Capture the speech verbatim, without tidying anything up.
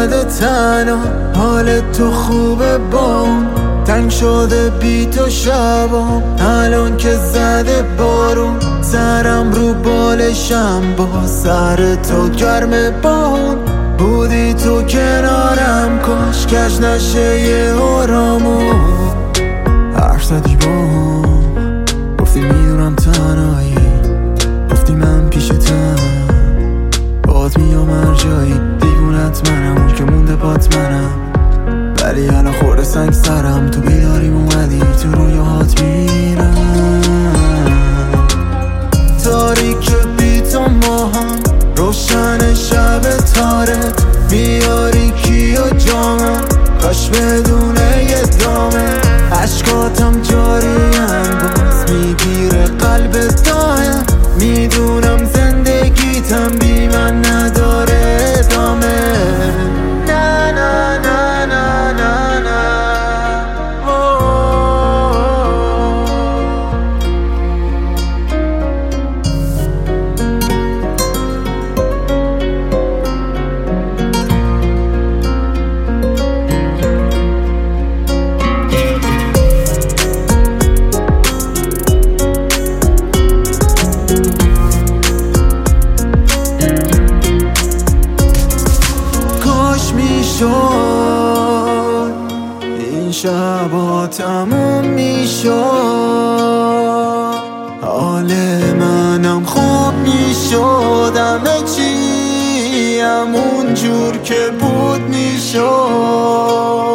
اومده تنها، حال تو خوبه بام، تنگ شده بی تو شبام، الان که زده بارون، سرم رو بالشم با سر تو گرم بان، بودی تو کنارم کاش کش نشه یه آرامون. حرف زدی با هم، گفتی میدونم تنهایی، گفتی من پیشتم، باد میام هر جایی، دیوونت منم، اون که مونده بات منم، ولی الان خورده سنگ سرم، تو بیداریم اومدی تو رویاهات میرم، تاریک بی تو ماهم، روشن شب تاره، میاری کی و جامم، کاش بدونه یه دامه، عشقاتم جاریم باز میگیره قلب دایم، میدونم زندگیتم بی من نداره ادامه. نه نه نه نه نه نه میشد این شبا تموم میشد، حال منم خوب میشد، همه چی همون جور که بود میشد.